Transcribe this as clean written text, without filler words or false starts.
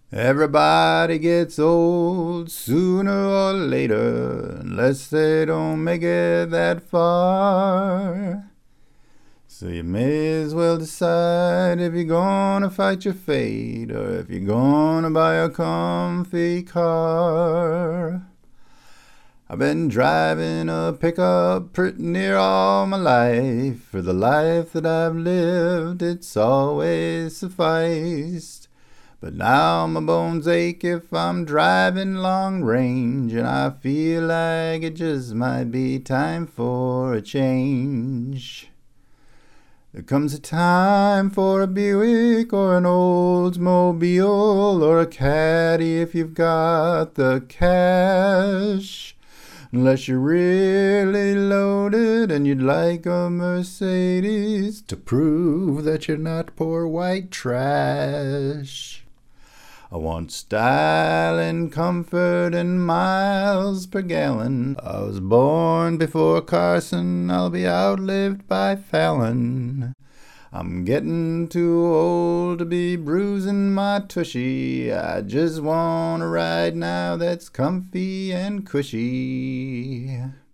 Everybody gets old sooner or later, unless they don't make it that far. So you may as well decide if you're gonna fight your fate or if you're gonna buy a comfy car. I've been driving a pickup pretty near all my life. For the life that I've lived, it's always sufficed. But now my bones ache if I'm driving long range, and I feel like it just might be time for a change. There comes a time for a Buick or an Oldsmobile or a Caddy if you've got the cash. Unless you're really loaded and you'd like a Mercedes to prove that you're not poor white trash. I want style and comfort and miles per gallon. I was born before Carson, I'll be outlived by Fallon. I'm getting too old to be bruising my tushy. I just want a ride now that's comfy and cushy.